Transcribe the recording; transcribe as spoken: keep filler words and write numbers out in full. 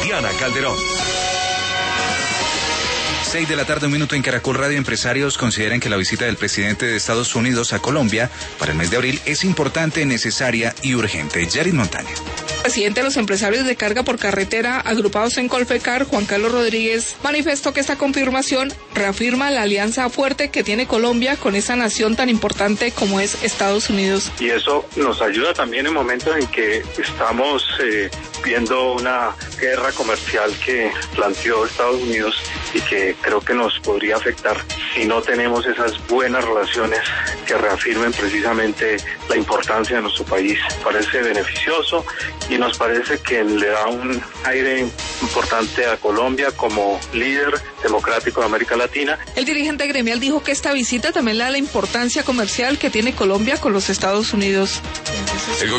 Diana Calderón. seis de la tarde, un minuto en Caracol Radio. Empresarios consideran que la visita del presidente de Estados Unidos a Colombia para el mes de abril es importante, necesaria y urgente. Yarit Montaña. Presidente de los empresarios de carga por carretera agrupados en Colfecar, Juan Carlos Rodríguez, manifestó que esta confirmación reafirma la alianza fuerte que tiene Colombia con esa nación tan importante como es Estados Unidos. Y eso nos ayuda también en momentos en que estamos eh, viendo una guerra comercial que planteó Estados Unidos y que creo que nos podría afectar si no tenemos esas buenas relaciones que reafirmen precisamente la importancia de nuestro país. Parece beneficioso y nos parece que le da un aire importante a Colombia como líder democrático de América Latina. El dirigente gremial dijo que esta visita también le da la importancia comercial que tiene Colombia con los Estados Unidos. El